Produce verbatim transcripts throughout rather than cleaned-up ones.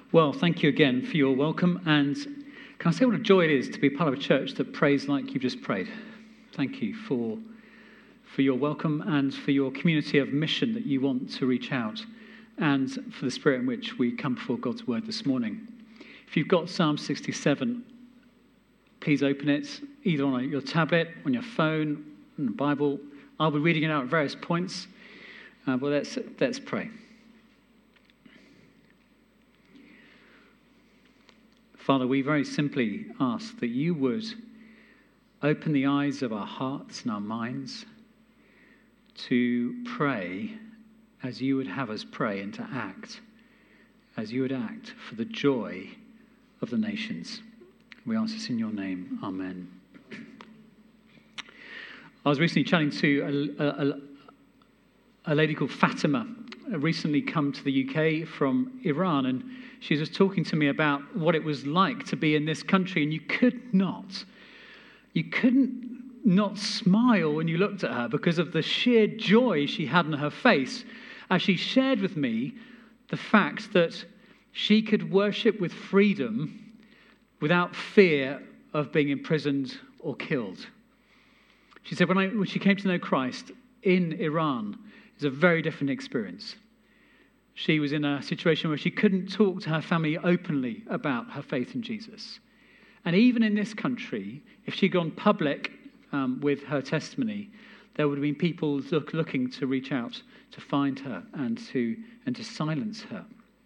Well, thank you again for your welcome, and can I say what a joy it is to be part of a church that prays like you've just prayed. Thank you for, for your welcome and for your community of mission that you want to reach out, and for the spirit in which we come before God's word this morning. If you've got Psalm sixty-seven, please open it, either on your tablet, on your phone, in the Bible. I'll be reading it out at various points, uh, but let's, let's pray. Father, we very simply ask that you would open the eyes of our hearts and our minds to pray as you would have us pray, and to act as you would act for the joy of the nations. We ask this in your name. Amen. I was recently chatting to a, a, a, a lady called Fatima, recently come to the U K from Iran, and she was talking to me about what it was like to be in this country, and you could not, you couldn't not smile when you looked at her because of the sheer joy she had on her face as she shared with me the fact that she could worship with freedom without fear of being imprisoned or killed. She said when, I, when she came to know Christ in Iran, it was a very different experience. She was in a situation where she couldn't talk to her family openly about her faith in Jesus. And even in this country, if she'd gone public um, with her testimony, there would have been people look, looking to reach out to find her and to, and to silence her.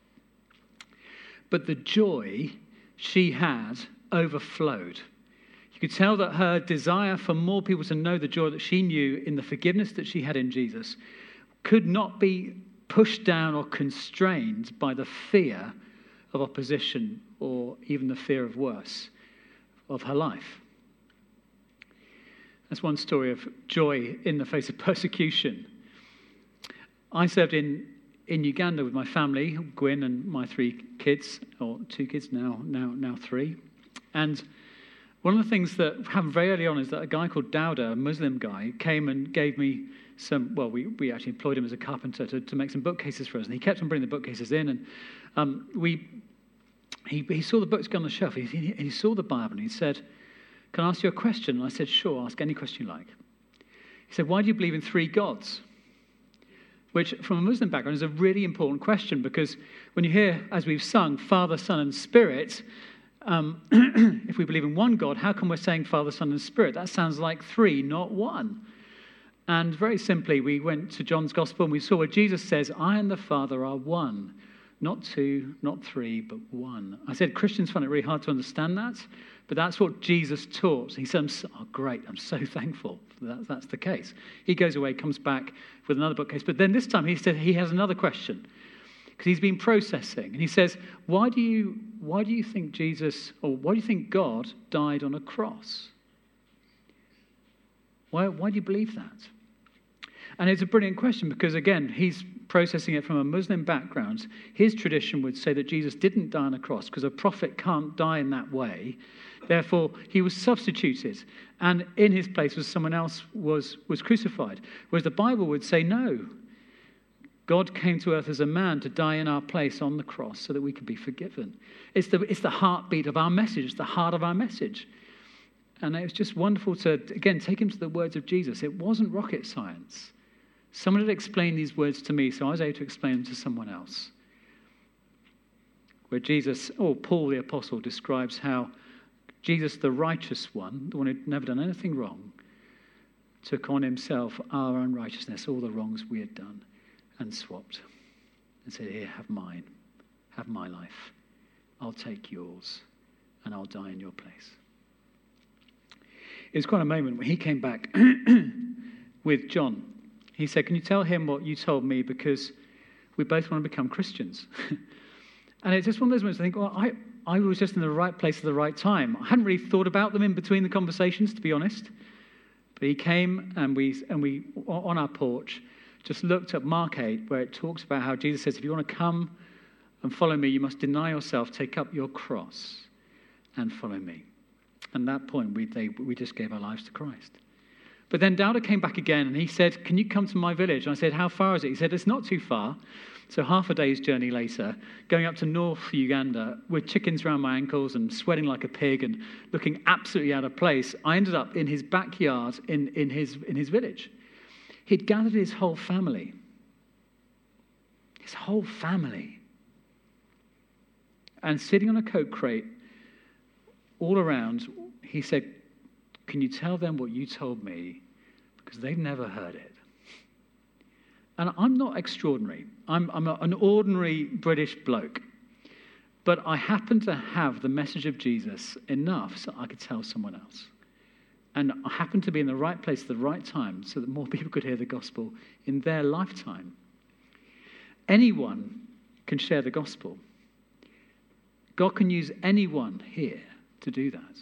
But the joy she had overflowed. You could tell that her desire for more people to know the joy that she knew in the forgiveness that she had in Jesus could not be pushed down or constrained by the fear of opposition or even the fear of worse of her life. That's one story of joy in the face of persecution. I served in, in Uganda with my family, Gwyn and my three kids, or two kids now, now, now three. And one of the things that happened very early on is that a guy called Dowda, a Muslim guy, came and gave me some, well, we, we actually employed him as a carpenter to, to make some bookcases for us. And he kept on bringing the bookcases in. And um, we, he, he saw the books go on the shelf. He, he, he saw the Bible and he said, "Can I ask you a question?" And I said, "Sure, ask any question you like." He said, "Why do you believe in three gods?" Which, from a Muslim background, is a really important question, because when you hear, as we've sung, Father, Son, and Spirit, um, if we believe in one God, how come we're saying Father, Son, and Spirit? That sounds like three, not one. And very simply, we went to John's Gospel and we saw where Jesus says, "I and the Father are one." Not two, not three, but one. I said Christians find it really hard to understand that, but that's what Jesus taught. He said, I'm so, oh, great, I'm so thankful that that's the case. He goes away, comes back with another bookcase. But then this time he said he has another question, because he's been processing. And he says, why do you why do you think Jesus, or why do you think God died on a cross? Why, why do you believe that? And it's a brilliant question, because, again, he's processing it from a Muslim background. His tradition would say that Jesus didn't die on a cross because a prophet can't die in that way. Therefore, he was substituted, and in his place was someone else was, was crucified. Whereas the Bible would say, no, God came to earth as a man to die in our place on the cross so that we could be forgiven. It's the, it's the heartbeat of our message. It's the heart of our message. And it was just wonderful to, again, take him to the words of Jesus. It wasn't rocket science. Someone had explained these words to me, so I was able to explain them to someone else. Where Jesus, or Paul the Apostle, describes how Jesus, the righteous one, the one who'd never done anything wrong, took on himself our unrighteousness, all the wrongs we had done, and swapped. And said, here, have mine. Have my life. I'll take yours, and I'll die in your place. It was quite a moment when he came back with John. He said, can you tell him what you told me, because we both want to become Christians. And it's just one of those moments I think, well, I, I was just in the right place at the right time. I hadn't really thought about them in between the conversations, to be honest. But he came and we, and we on our porch, just looked at Mark eight, where it talks about how Jesus says, if you want to come and follow me, you must deny yourself, take up your cross, and follow me. And at that point, we, they, we just gave our lives to Christ. But then Dowda came back again and he said, can you come to my village? And I said, how far is it? He said, it's not too far. So half a day's journey later, going up to North Uganda with chickens around my ankles and sweating like a pig and looking absolutely out of place, I ended up in his backyard in, in, his, in his village. He'd gathered his whole family. His whole family. And sitting on a Coke crate, all around, he said, "Can you tell them what you told me? Because they've never heard it." And I'm not extraordinary. I'm, I'm a, an ordinary British bloke. But I happen to have the message of Jesus enough so I could tell someone else. And I happen to be in the right place at the right time so that more people could hear the gospel in their lifetime. Anyone can share the gospel. God can use anyone here to do that.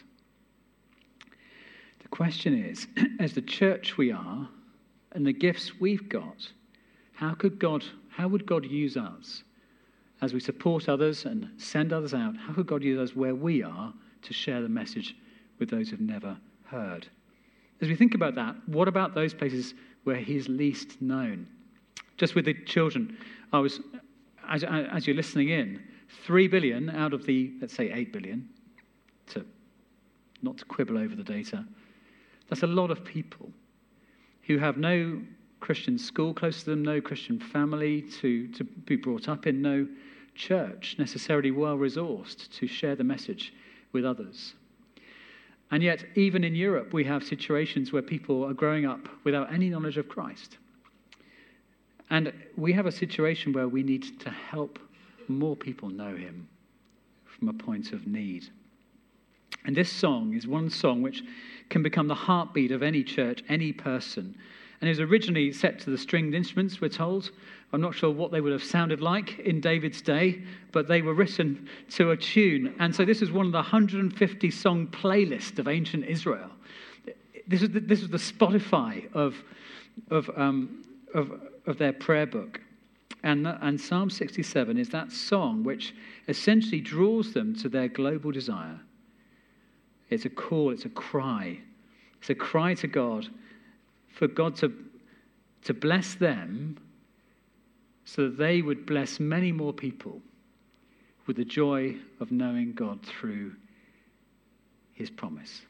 The question is, as the church we are and the gifts we've got, how could God, how would God use us as we support others and send others out? How could God use us where we are to share the message with those who've never heard? As we think about that, what about those places where he's least known? Just with the children, I was, as, as you're listening in, three billion out of the, let's say eight billion, to not to quibble over the data, that's a lot of people who have no Christian school close to them, no Christian family to, to be brought up in, no church necessarily well-resourced to share the message with others. And yet, even in Europe, we have situations where people are growing up without any knowledge of Christ. And we have a situation where we need to help more people know him from a point of need. And this song is one song which can become the heartbeat of any church, any person. And it was originally set to the stringed instruments, we're told. I'm not sure what they would have sounded like in David's day, but they were written to a tune. And so this is one of the one hundred fifty song playlist of ancient Israel. This is the, this is the Spotify of of um, of of their prayer book. And, and Psalm sixty-seven is that song which essentially draws them to their global desire. It's a call, it's a cry. It's a cry to God for God to, to bless them so that they would bless many more people with the joy of knowing God through his promise.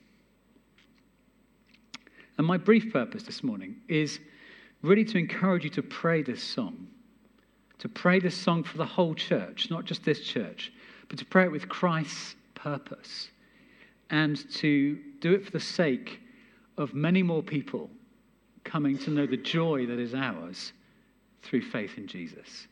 And my brief purpose this morning is really to encourage you to pray this song. To pray this song for the whole church, not just this church, but to pray it with Christ's purpose and to do it for the sake of many more people coming to know the joy that is ours through faith in Jesus.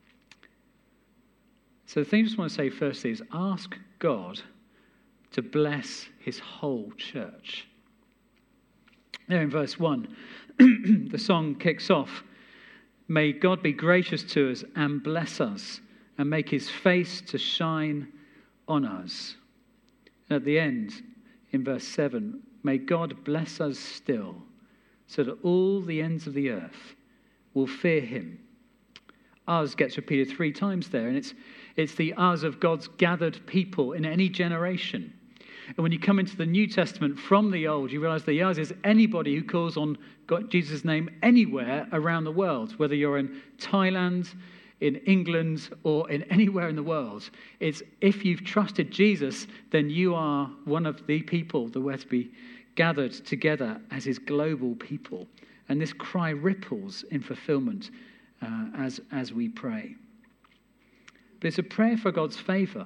So the thing I just want to say firstly is ask God to bless his whole church. There in verse one, the song kicks off, "May God be gracious to us and bless us and make his face to shine on us." And at the end, in verse seven, "May God bless us still so that all the ends of the earth will fear him." Us gets repeated three times there, and it's, it's the us of God's gathered people in any generation. And when you come into the New Testament from the Old, you realize the us is anybody who calls on God, Jesus' name anywhere around the world, whether you're in Thailand, in England, or in anywhere in the world. It's if you've trusted Jesus, then you are one of the people that were to be gathered together as his global people. And this cry ripples in fulfillment uh, as, as we pray. But it's a prayer for God's favor.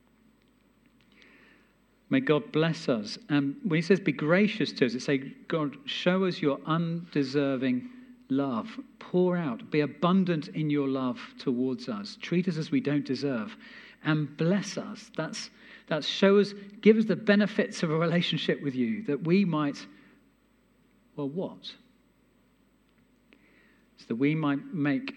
May God bless us. And when he says be gracious to us, it's saying, God, show us your undeserving love. Pour out, be abundant in your love towards us. Treat us as we don't deserve. And bless us. That's, that's show us, give us the benefits of a relationship with you that we might, well, what? So that we might make,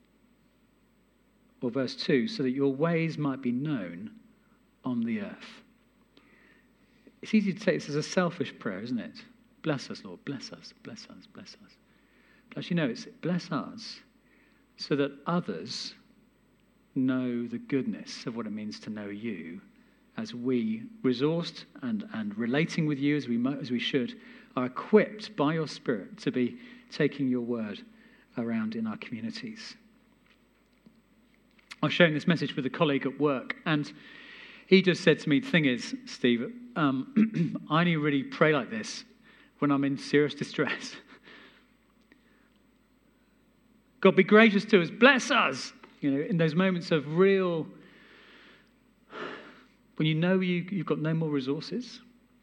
or verse two, so that your ways might be known on the earth. It's easy to take this as a selfish prayer, isn't it? Bless us, Lord, bless us, bless us, bless us. But actually, no, it's bless us so that others know the goodness of what it means to know you as we, resourced and, and relating with you as we, as we should, are equipped by your Spirit to be taking your word around in our communities. I was sharing this message with a colleague at work, and he just said to me, the thing is, Steve, um, I only really pray like this when I'm in serious distress. God, be gracious to us, bless us, you know, in those moments of real, when you know you, you've got no more resources,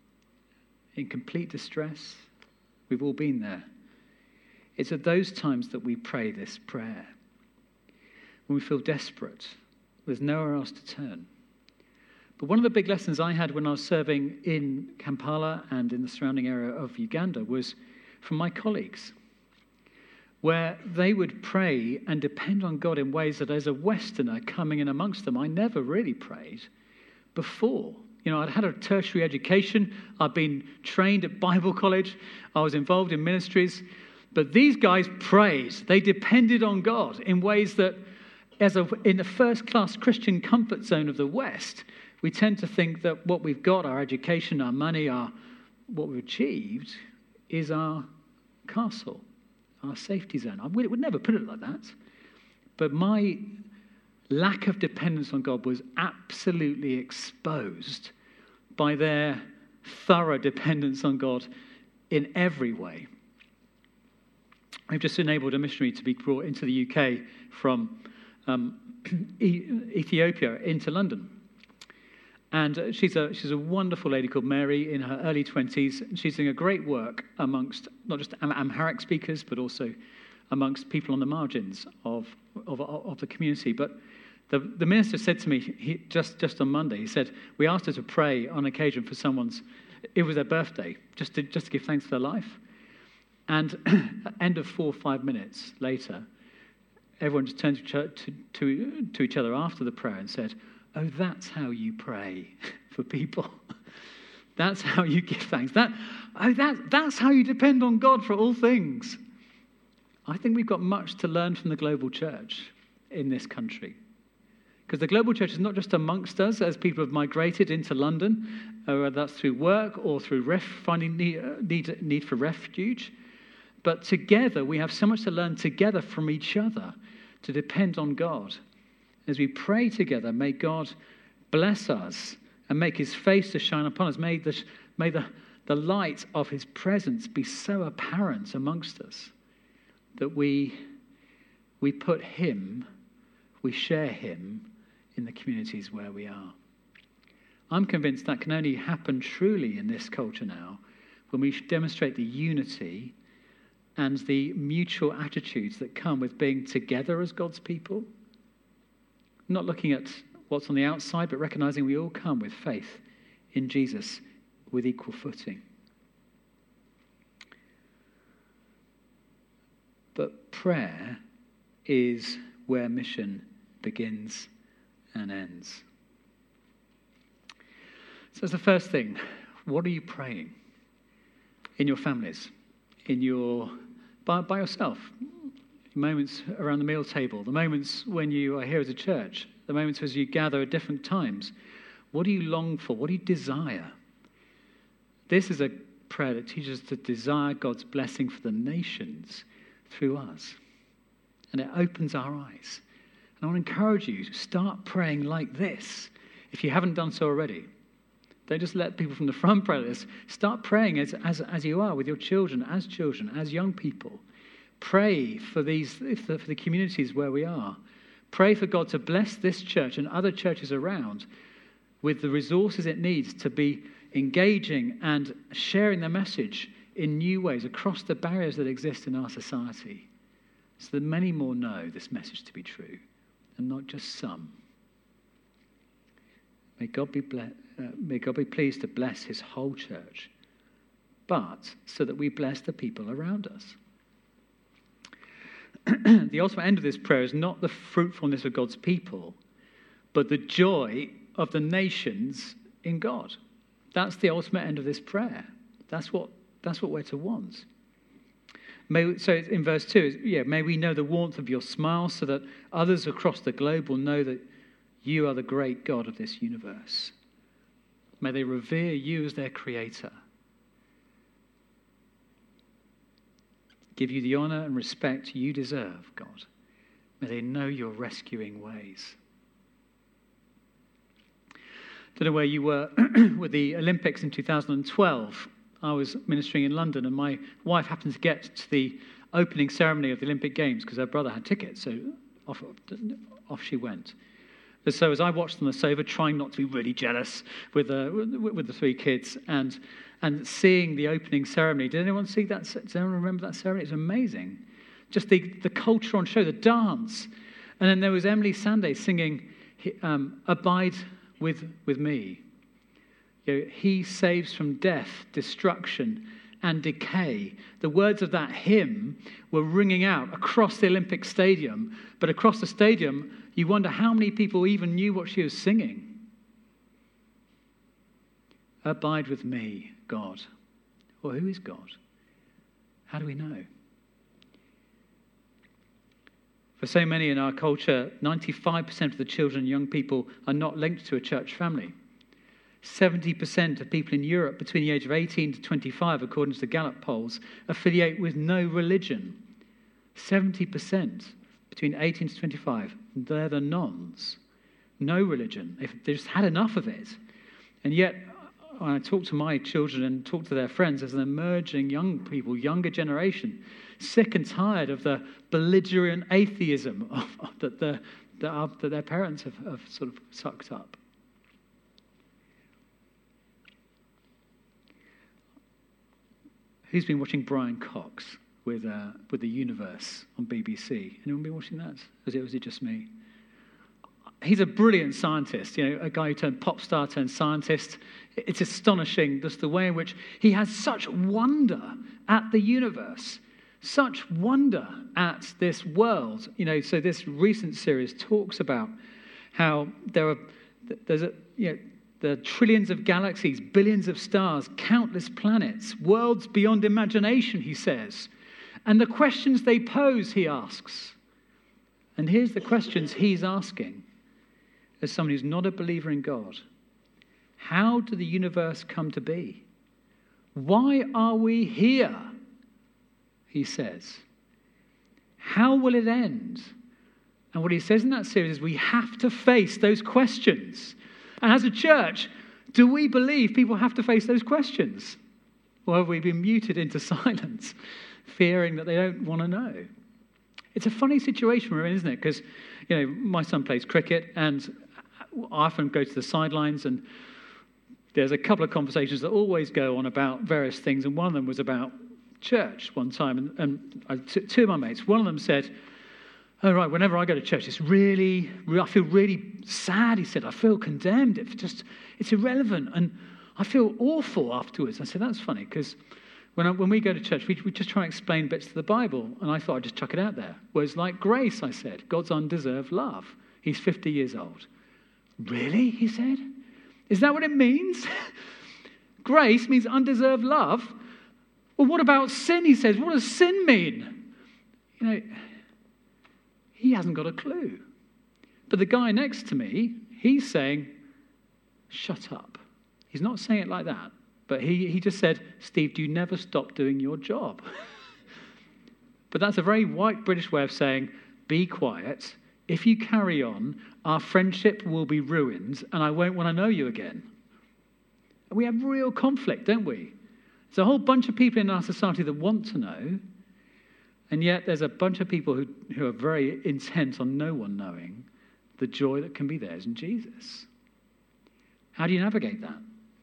in complete distress. We've all been there. It's at those times that we pray this prayer. When we feel desperate, there's nowhere else to turn. But one of the big lessons I had when I was serving in Kampala and in the surrounding area of Uganda was from my colleagues, where they would pray and depend on God in ways that as a Westerner coming in amongst them, I never really prayed before. You know, I'd had a tertiary education. I'd been trained at Bible college. I was involved in ministries. But these guys prayed. They depended on God in ways that, as a, in the first-class Christian comfort zone of the West, we tend to think that what we've got, our education, our money, our what we've achieved, is our castle, our safety zone. I would, would never put it like that. But my lack of dependence on God was absolutely exposed by their thorough dependence on God in every way. We've just enabled a missionary to be brought into the U K from um, e- Ethiopia into London. And uh, she's a she's a wonderful lady called Mary in her early twenties. She's doing a great work amongst not just Am- Amharic speakers, but also amongst people on the margins of of, of the community. But the, the minister said to me he, just, just on Monday, he said, we asked her to pray on occasion for someone's, it was their birthday, just to, just to give thanks for their life. And at the end of four or five minutes later, everyone just turned to, to, to, to each other after the prayer and said, oh, that's how you pray for people. That's how you give thanks. That, oh, that, that's how you depend on God for all things. I think we've got much to learn from the global church in this country. Because the global church is not just amongst us as people have migrated into London, whether that's through work or through ref, finding need, need, need for refuge. But together, we have so much to learn together from each other to depend on God. As we pray together, may God bless us and make his face to shine upon us. May the, may the, the light of his presence be so apparent amongst us that we, we put him, we share him in the communities where we are. I'm convinced that can only happen truly in this culture now when we demonstrate the unity and the mutual attitudes that come with being together as God's people. Not looking at what's on the outside, but recognizing we all come with faith in Jesus with equal footing. But prayer is where mission begins and ends. So that's the first thing. What are you praying in your families, in your by, by yourself? Moments around the meal table, the moments when you are here as a church, the moments as you gather at different times. What do you long for? What do you desire? This is a prayer that teaches us to desire God's blessing for the nations through us. And it opens our eyes. And I want to encourage you to start praying like this if you haven't done so already. Don't just let people from the front pray this. Start praying as, as, as you are with your children, as children, as young people. Pray for these for the communities where we are. Pray for God to bless this church and other churches around with the resources it needs to be engaging and sharing their message in new ways across the barriers that exist in our society, so that many more know this message to be true, and not just some. May God be ble- uh, may God be pleased to bless his whole church, but so that we bless the people around us. The ultimate end of this prayer is not the fruitfulness of God's people, but the joy of the nations in God. That's the ultimate end of this prayer. That's what that's what we're to want. May, so in verse two, yeah, may we know the warmth of your smile so that others across the globe will know that you are the great God of this universe. May they revere you as their creator. Give you the honor and respect you deserve, God. May they know your rescuing ways. don't know where you were with the Olympics in two thousand twelve. I was ministering in London, and my wife happened to get to the opening ceremony of the Olympic Games because her brother had tickets, so off, off she went. And so as I watched on the sofa, trying not to be really jealous with, uh, with, with the three kids, and and seeing the opening ceremony. Did anyone see that? Does anyone remember that ceremony? It was amazing. Just the, the culture on show, the dance. And then there was Emily Sandé singing, um, Abide with, with me. You know, he saves from death, destruction, and decay. The words of that hymn were ringing out across the Olympic Stadium. But across the stadium, you wonder how many people even knew what she was singing. Abide with me, God. Well, who is God? How do we know? For so many in our culture, ninety-five percent of the children and young people are not linked to a church family. seventy percent of people in Europe between the age of eighteen to twenty-five, according to the Gallup polls, affiliate with no religion. seventy percent between eighteen to twenty-five, they're the nones. No religion. They've just had enough of it. And yet, when I talk to my children and talk to their friends, as an emerging young people, younger generation, sick and tired of the belligerent atheism of, of, that, the, that, our, that their parents have, have sort of sucked up. Who's been watching Brian Cox with uh, with The Universe on B B C? Anyone been watching that? Was it, was it just me? He's a brilliant scientist, you know, a guy who turned pop star, turned scientist. It's astonishing just the way in which he has such wonder at the universe, such wonder at this world. You know, so this recent series talks about how there are, there's a, you know, the trillions of galaxies, billions of stars, countless planets, worlds beyond imagination, he says. And the questions they pose, he asks. And here's the questions he's asking as someone who's not a believer in God. How did the universe come to be? Why are we here? He says. How will it end? And what he says in that series is we have to face those questions. And as a church, do we believe people have to face those questions? Or have we been muted into silence, fearing that they don't want to know? It's a funny situation we're in, isn't it? Because, you know, my son plays cricket, and I often go to the sidelines, and there's a couple of conversations that always go on about various things, and one of them was about church one time. And, and I, t- two of my mates, one of them said, oh, right, whenever I go to church, it's really, I feel really sad, he said. I feel condemned. It's just, it's irrelevant. And I feel awful afterwards. I said, that's funny, because when I, when we go to church, we, we just try and explain bits of the Bible. And I thought I'd just chuck it out there. Whereas like grace, I said, God's undeserved love. He's fifty years old. Really? He said. Is that what it means? Grace means undeserved love. Well, what about sin? He says. What does sin mean? You know, he hasn't got a clue. But the guy next to me, he's saying, shut up. He's not saying it like that. But he, he just said, Steve, do you never stop doing your job? But that's a very white British way of saying, be quiet. If you carry on, our friendship will be ruined and I won't want to know you again. And we have real conflict, don't we? There's a whole bunch of people in our society that want to know, and yet there's a bunch of people who, who are very intent on no one knowing the joy that can be theirs in Jesus. How do you navigate that?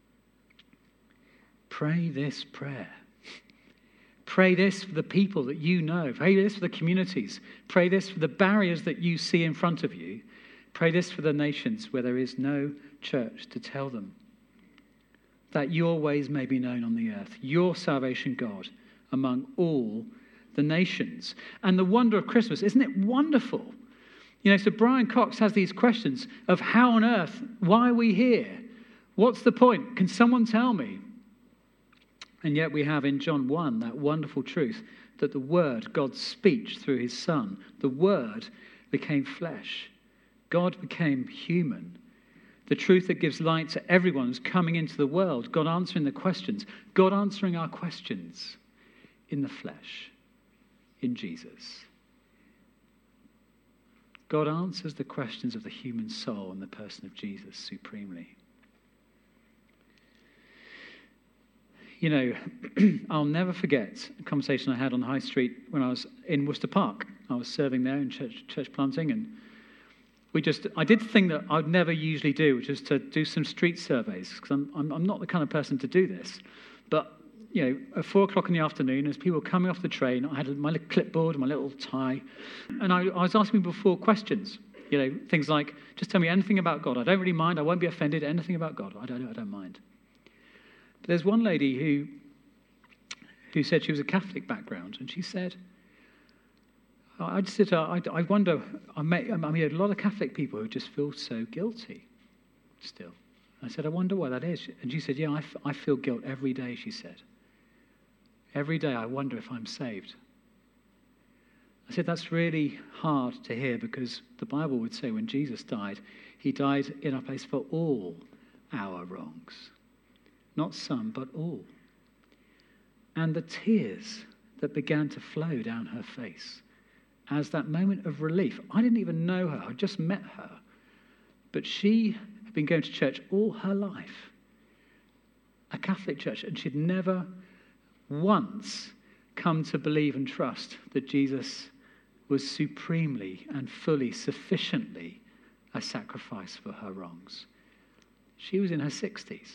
Pray this prayer. Pray this for the people that you know. Pray this for the communities. Pray this for the barriers that you see in front of you. Pray this for the nations where there is no church to tell them that your ways may be known on the earth, your salvation, God, among all the nations. And the wonder of Christmas, isn't it wonderful? You know, so Brian Cox has these questions of how on earth, why are we here? What's the point? Can someone tell me? And yet we have in John one that wonderful truth that the Word, God's speech through his Son, the Word became flesh. God became human. The truth that gives light to everyone who's coming into the world. God answering the questions. God answering our questions in the flesh, in Jesus. God answers the questions of the human soul in the person of Jesus supremely. You know, I'll never forget a conversation I had on the high street when I was in Worcester Park. I was serving there in church, church planting, and we just, I did the thing that I would never usually do, which is to do some street surveys, because I'm, I'm, I'm not the kind of person to do this. But, you know, at four o'clock in the afternoon, as people were coming off the train, I had my little clipboard, my little tie, and I, I was asking people four questions. You know, things like, just tell me anything about God. I don't really mind. I won't be offended. Anything about God. I don't, I don't mind. But there's one lady who, who said she was a Catholic background, and she said, I just said, I, I wonder, I met, I mean, a lot of Catholic people who just feel so guilty still. I said, I wonder why that is. And she said, yeah, I, f- I feel guilt every day, she said. Every day I wonder if I'm saved. I said, that's really hard to hear, because the Bible would say when Jesus died, he died in our place for all our wrongs. Not some, but all. And the tears that began to flow down her face as that moment of relief. I didn't even know her. I just met her. But she had been going to church all her life, a Catholic church, and she'd never once come to believe and trust that Jesus was supremely and fully, sufficiently a sacrifice for her wrongs. She was in her sixties.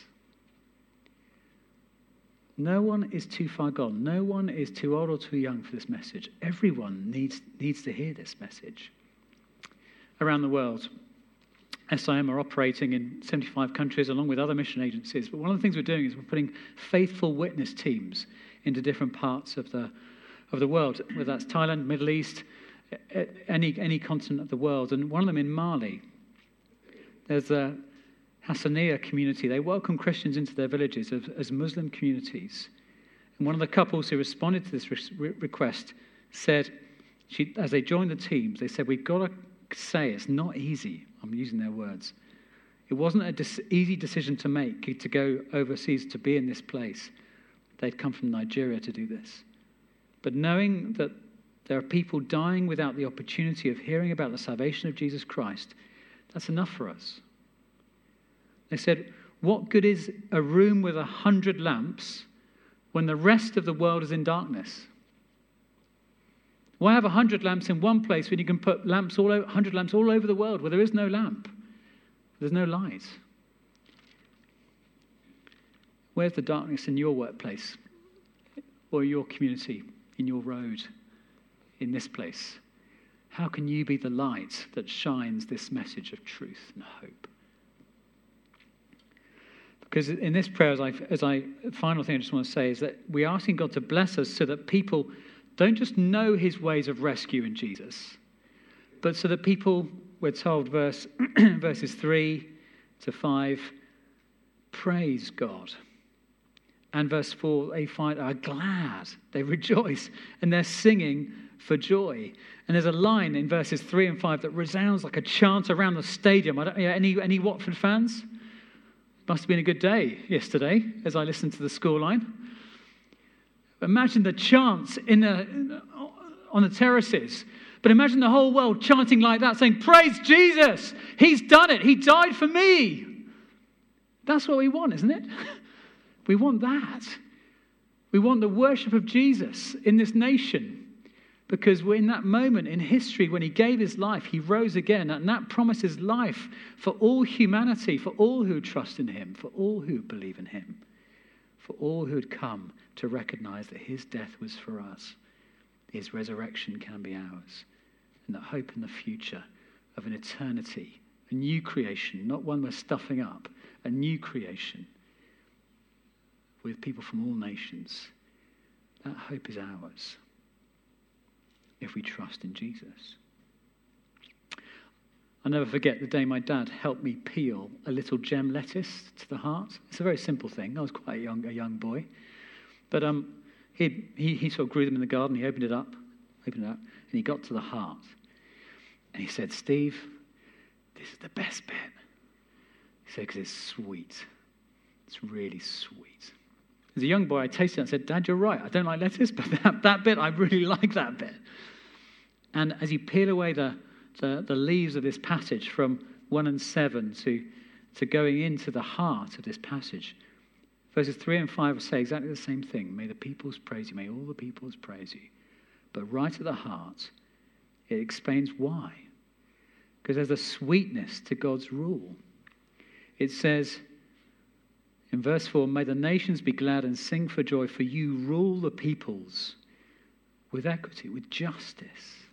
No one is too far gone. No one is too old or too young for this message. Everyone needs, needs to hear this message. Around the world, S I M are operating in seventy-five countries along with other mission agencies. But one of the things we're doing is we're putting faithful witness teams into different parts of the of the world, whether that's Thailand, Middle East, any any continent of the world. And one of them in Mali, there's a Hassaniya community. They welcome Christians into their villages as, as Muslim communities. And one of the couples who responded to this re- request said, she, as they joined the teams, they said, we've got to say it's not easy. I'm using their words. It wasn't an dis- easy decision to make to go overseas to be in this place. They'd come from Nigeria to do this. But knowing that there are people dying without the opportunity of hearing about the salvation of Jesus Christ, that's enough for us. They said, what good is a room with a hundred lamps when the rest of the world is in darkness? Why have a hundred lamps in one place when you can put lamps all over, hundred lamps all over the world where there is no lamp? There's no light. Where's the darkness in your workplace or your community, in your road, in this place? How can you be the light that shines this message of truth and hope? Because in this prayer, as I, as I, final thing I just want to say is that we're asking God to bless us so that people don't just know his ways of rescue in Jesus, but so that people, we're told, verse verses three to five, praise God. And verse four, they find are glad, they rejoice, and they're singing for joy. And there's a line in verses three and five that resounds like a chant around the stadium. I don't, yeah, any any Watford fans? Must have been a good day yesterday as I listened to the scoreline. Imagine the chants in the, on the terraces. But imagine the whole world chanting like that, saying, praise Jesus. He's done it. He died for me. That's what we want, isn't it? We want that. We want the worship of Jesus in this nation. Because we're in that moment in history when he gave his life, he rose again. And that promises life for all humanity, for all who trust in him, for all who believe in him, for all who had come to recognize that his death was for us. His resurrection can be ours. And that hope in the future of an eternity, a new creation, not one we're stuffing up, a new creation with people from all nations. That hope is ours if we trust in Jesus. I'll never forget the day my dad helped me peel a little gem lettuce to the heart. It's a very simple thing. I was quite a young, a young boy. But um, he, he he sort of grew them in the garden. He opened it up, opened it up, and he got to the heart. And he said, Steve, this is the best bit. He said, because it's sweet. It's really sweet. As a young boy, I tasted it and said, Dad, you're right. I don't like lettuce, but that, that bit, I really like that bit. And as you peel away the, the, the leaves of this passage from one and seven to, to going into the heart of this passage, Verses three and five say exactly the same thing. May the peoples praise you. May all the peoples praise you. But right at the heart, it explains why. Because there's a sweetness to God's rule. It says in verse four, may the nations be glad and sing for joy, for you rule the peoples with equity, with justice.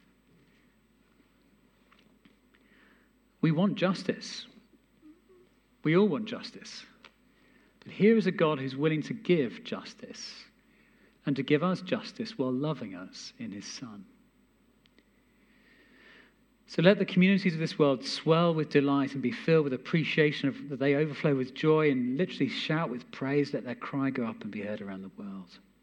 We want justice. We all want justice. But here is a God who's willing to give justice and to give us justice while loving us in his Son. So let the communities of this world swell with delight and be filled with appreciation, of, that they overflow with joy and literally shout with praise. Let their cry go up and be heard around the world.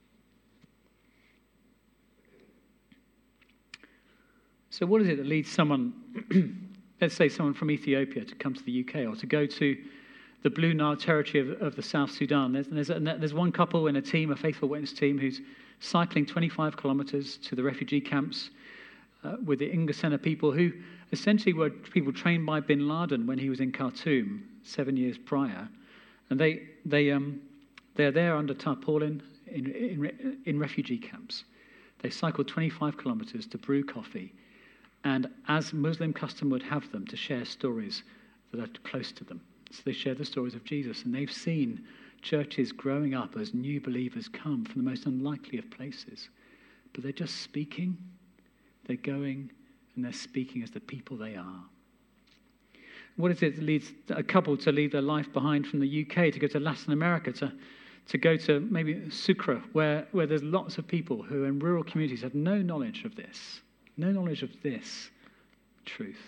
So what is it that leads someone, let's say someone from Ethiopia, to come to the U K or to go to the Blue Nile territory of, of the South Sudan? There's, there's, there's one couple in a team, a Faithful Witness team, who's cycling twenty-five kilometres to the refugee camps uh, with the Ingasena people, who essentially were people trained by bin Laden when he was in Khartoum seven years prior. And they, they, um, they're there under tarpaulin in, in, in refugee camps. They cycled twenty-five kilometres to brew coffee, and as Muslim custom would have them, to share stories that are close to them. So they share the stories of Jesus, and they've seen churches growing up as new believers come from the most unlikely of places. But they're just speaking, they're going, and they're speaking as the people they are. What is it that leads a couple to leave their life behind from the U K, to go to Latin America, to, to go to maybe Sucre, where, where there's lots of people who in rural communities have no knowledge of this, no knowledge of this truth?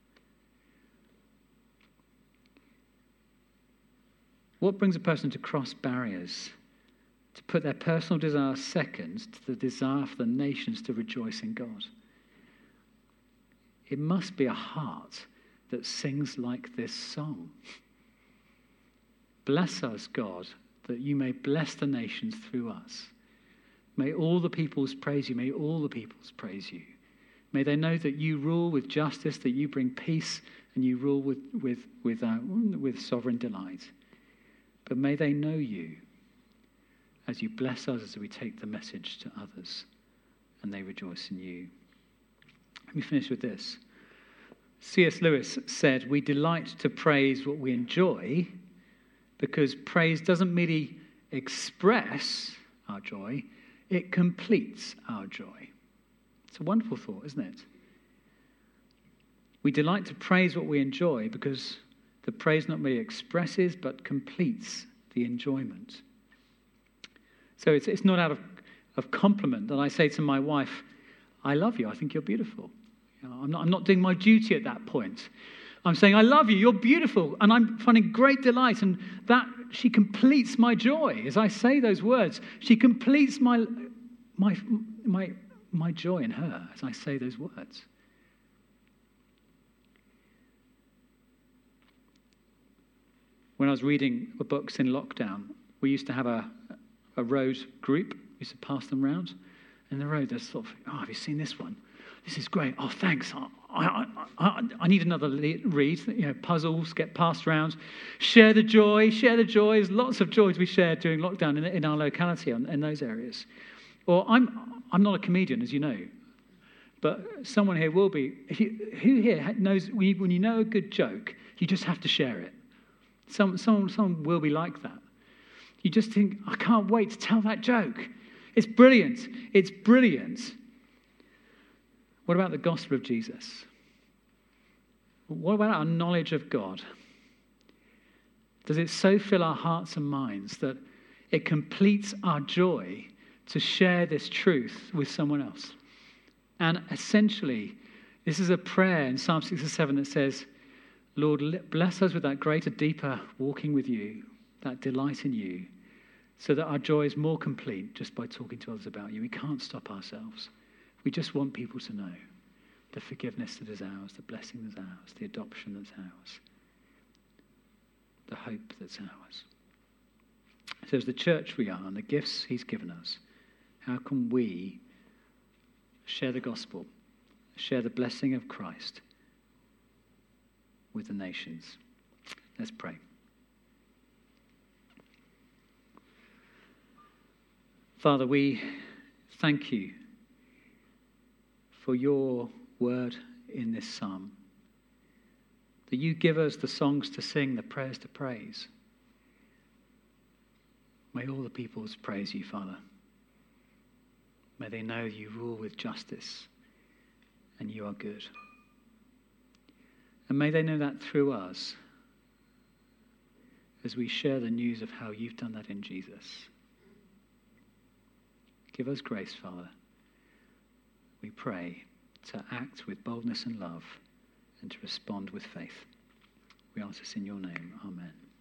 What brings a person to cross barriers, to put their personal desire second to the desire for the nations to rejoice in God? It must be a heart that sings like this song. Bless us, God, that you may bless the nations through us. May all the peoples praise you. May all the peoples praise you. May they know that you rule with justice, that you bring peace, and you rule with, with, with, uh, with sovereign delight. But may they know you as you bless us as we take the message to others and they rejoice in you. Let me finish with this. C S Lewis said, we delight to praise what we enjoy because praise doesn't merely express our joy, it completes our joy. It's a wonderful thought, isn't it? We delight to praise what we enjoy because the praise not merely expresses, but completes the enjoyment. So it's, it's not out of, of compliment that I say to my wife, I love you, I think you're beautiful. You know, I'm not, I'm not doing my duty at that point. I'm saying, I love you, you're beautiful, and I'm finding great delight, and that she completes my joy. As I say those words, she completes my, my, my, my joy in her as I say those words. When I was reading the books in lockdown, we used to have a, a road group. We used to pass them around. In the road, there's sort of, oh, have you seen this one? This is great. Oh, thanks. I, I, I, I need another read. You know, puzzles get passed around. Share the joy. Share the joy. There's lots of joys we shared during lockdown in, in our locality, in, in those areas. Or I'm, I'm not a comedian, as you know, but someone here will be. If you, who here knows when you know a good joke, you just have to share it. Some, some, some will be like that. You just think, I can't wait to tell that joke. It's brilliant. It's brilliant. What about the gospel of Jesus? What about our knowledge of God? Does it so fill our hearts and minds that it completes our joy to share this truth with someone else? And essentially, this is a prayer in Psalm sixty-seven that says, Lord, bless us with that greater, deeper walking with you, that delight in you, so that our joy is more complete just by talking to others about you. We can't stop ourselves. We just want people to know the forgiveness that is ours, the blessing that's ours, the adoption that's ours, the hope that's ours. So as the church we are and the gifts he's given us, how can we share the gospel, share the blessing of Christ with the nations? Let's pray. Father, we thank you for your word in this psalm, that you give us the songs to sing, the prayers to praise. May all the peoples praise you, Father. May they know you rule with justice and you are good. And may they know that through us as we share the news of how you've done that in Jesus. Give us grace, Father, we pray, to act with boldness and love and to respond with faith. We ask this in your name. Amen.